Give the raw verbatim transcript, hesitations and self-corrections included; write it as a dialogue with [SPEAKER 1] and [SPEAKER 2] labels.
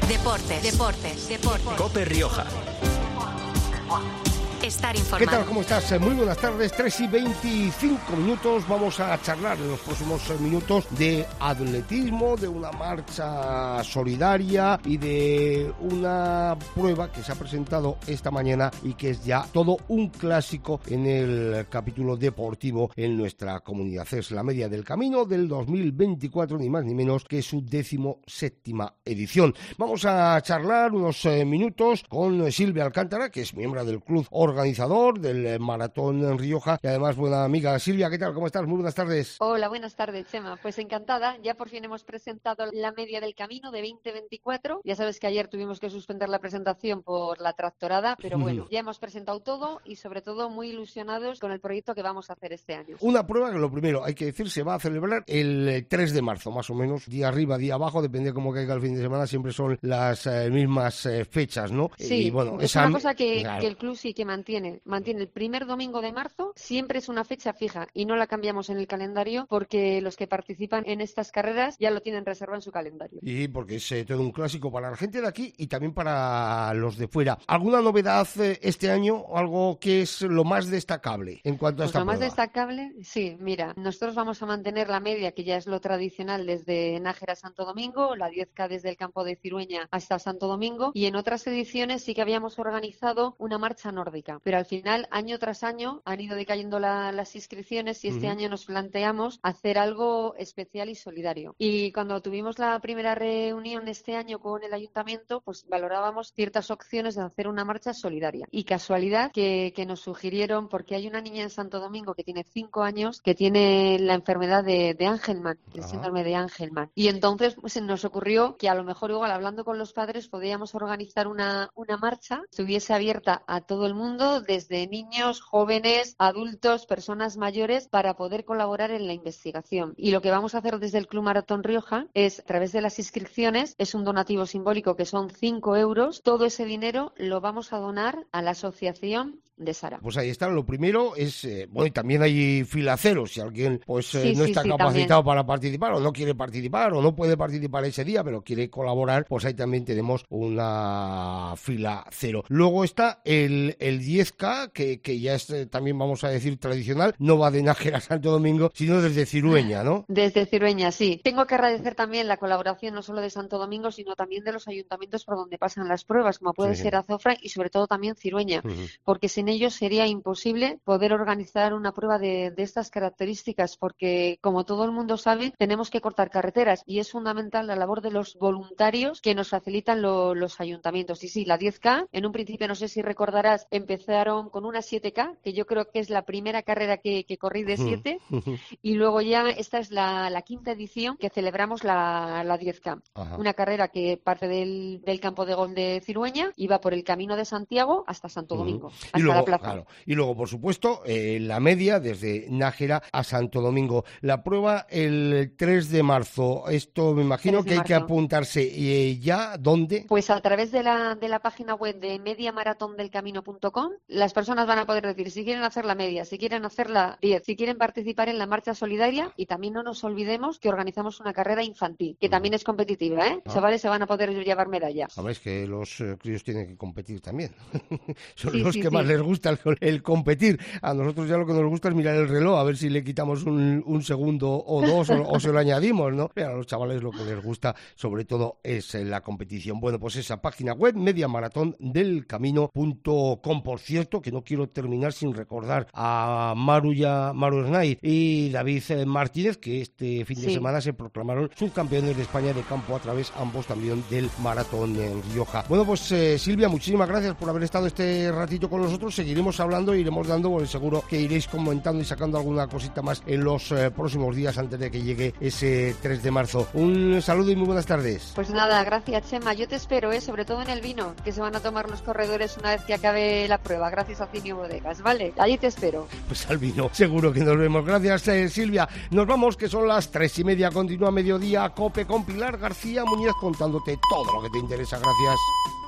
[SPEAKER 1] Deportes, deportes, deportes.
[SPEAKER 2] COPE Rioja.
[SPEAKER 1] Estar informado.
[SPEAKER 3] ¿Qué tal? ¿Cómo estás? Muy buenas tardes, tres y veinticinco minutos. Vamos a charlar en los próximos minutos de atletismo, de una marcha solidaria y de una prueba que se ha presentado esta mañana y que es ya todo un clásico en el capítulo deportivo en nuestra comunidad. Es la Media del Camino del dos mil veinticuatro, ni más ni menos que su décimo séptima edición. Vamos a charlar unos eh, minutos con Silvia Alcántara, que es miembro del club organizador del Maratón en Rioja y además buena amiga. Silvia, ¿qué tal? ¿Cómo estás? Muy buenas tardes.
[SPEAKER 4] Hola, buenas tardes, Chema. Pues encantada. Ya por fin hemos presentado la Media del Camino de veinte veinticuatro. Ya sabes que ayer tuvimos que suspender la presentación por la tractorada, pero bueno, ya hemos presentado todo y sobre todo muy ilusionados con el proyecto que vamos a hacer este año.
[SPEAKER 3] Una prueba que lo primero, hay que decir, se va a celebrar el tres de marzo, más o menos, día arriba, día abajo, depende de cómo caiga el fin de semana, siempre son las eh, mismas eh, fechas, ¿no?
[SPEAKER 4] Sí,
[SPEAKER 3] y, bueno,
[SPEAKER 4] es
[SPEAKER 3] esa...
[SPEAKER 4] una cosa que,
[SPEAKER 3] claro.
[SPEAKER 4] que el club sí que mantiene. Mantiene el primer domingo de marzo, siempre es una fecha fija y no la cambiamos en el calendario porque los que participan en estas carreras ya lo tienen reservado en su calendario.
[SPEAKER 3] Y porque es eh, todo un clásico para la gente de aquí y también para los de fuera. ¿Alguna novedad eh, este año? ¿Algo que es lo más destacable en cuanto a
[SPEAKER 4] Pues
[SPEAKER 3] esta
[SPEAKER 4] lo más
[SPEAKER 3] prueba?
[SPEAKER 4] destacable, sí, mira, nosotros vamos a mantener la media, que ya es lo tradicional desde Nájera a Santo Domingo, la diez K desde el campo de Cirueña hasta Santo Domingo, y en otras ediciones sí que habíamos organizado una marcha nórdica, pero al final, año tras año, han ido decayendo la, las inscripciones y este uh-huh. año nos planteamos hacer algo especial y solidario. Y cuando tuvimos la primera reunión este año con el ayuntamiento, pues valorábamos ciertas opciones de hacer una marcha solidaria. Y casualidad que, que nos sugirieron, porque hay una niña en Santo Domingo que tiene cinco años, que tiene la enfermedad de, de Angelman, el uh-huh. síndrome de Angelman. Y entonces pues, nos ocurrió que a lo mejor igual hablando con los padres podíamos organizar una, una marcha que estuviese abierta a todo el mundo, desde niños, jóvenes, adultos, personas mayores, para poder colaborar en la investigación. Y lo que vamos a hacer desde el Club Maratón Rioja es, a través de las inscripciones, es un donativo simbólico que son cinco euros. Todo ese dinero lo vamos a donar a la asociación de Sara.
[SPEAKER 3] Pues ahí está, lo primero es, eh, bueno, y también hay fila cero, si alguien pues eh,
[SPEAKER 4] sí,
[SPEAKER 3] no
[SPEAKER 4] sí,
[SPEAKER 3] está
[SPEAKER 4] sí,
[SPEAKER 3] capacitado
[SPEAKER 4] también.
[SPEAKER 3] para participar o no quiere participar o no puede participar ese día, pero quiere colaborar, pues ahí también tenemos una fila cero. Luego está el, el diez K, que, que ya es eh, también, vamos a decir, tradicional, no va de Nájera a Santo Domingo, sino desde Cirueña, ¿no?
[SPEAKER 4] Desde Cirueña, sí. Tengo que agradecer también la colaboración no solo de Santo Domingo, sino también de los ayuntamientos por donde pasan las pruebas, como puede sí. ser Azofra y sobre todo también Cirueña, uh-huh. porque sin ellos sería imposible poder organizar una prueba de, de estas características, porque como todo el mundo sabe, tenemos que cortar carreteras y es fundamental la labor de los voluntarios que nos facilitan lo, los ayuntamientos. Y sí, la diez K, en un principio, no sé si recordarás, empezaron con una siete K, que yo creo que es la primera carrera que, que corrí de siete, uh-huh. y luego ya esta es la, la quinta edición que celebramos la, la diez K. Ajá. Una carrera que parte del, del campo de gol de Cirueña y va por el Camino de Santiago hasta Santo Domingo, uh-huh. hasta
[SPEAKER 3] luego,
[SPEAKER 4] la plaza.
[SPEAKER 3] Claro. Y luego, por supuesto, eh, la media desde Nájera a Santo Domingo. La prueba el tres de marzo. Esto me imagino que hay que apuntarse. ¿Y ya dónde?
[SPEAKER 4] Pues a través de la, de la página web de media maratón del camino punto com, las personas van a poder decir si quieren hacer la media, si quieren hacer la diez, si quieren participar en la marcha solidaria, y también no nos olvidemos que organizamos una carrera infantil, que también es competitiva, ¿eh? Ah. Chavales se van a poder llevar medallas.
[SPEAKER 3] A ver, es que los eh, críos tienen que competir también. Son
[SPEAKER 4] sí,
[SPEAKER 3] los
[SPEAKER 4] sí,
[SPEAKER 3] que
[SPEAKER 4] sí.
[SPEAKER 3] más les gusta el, el competir. A nosotros ya lo que nos gusta es mirar el reloj, a ver si le quitamos un, un segundo o dos o, o se lo añadimos, ¿no? Pero a los chavales lo que les gusta sobre todo es la competición. Bueno, pues esa página web, media maratón del camino punto com. Por cierto, que no quiero terminar sin recordar a Maruya, Maru Snay y David Martínez, que este fin de sí. semana se proclamaron subcampeones de España de campo a través, ambos también, del maratón en Rioja. Bueno, pues eh, Silvia, muchísimas gracias por haber estado este ratito con nosotros. Seguiremos hablando e iremos dando, bueno, seguro que iréis comentando y sacando alguna cosita más en los eh, próximos días antes de que llegue ese tres de marzo. Un saludo y muy buenas tardes.
[SPEAKER 4] Pues nada, gracias, Chema. Yo te espero, ¿eh? Sobre todo en el vino, que se van a tomar los corredores una vez que acabe la prueba, gracias a Cinio Bodegas, ¿vale? Allí te espero.
[SPEAKER 3] Pues al vino, seguro que nos vemos. Gracias, eh, Silvia. Nos vamos, que son las tres y media. Continúa Mediodía COPE con Pilar García Muñiz contándote todo lo que te interesa. Gracias.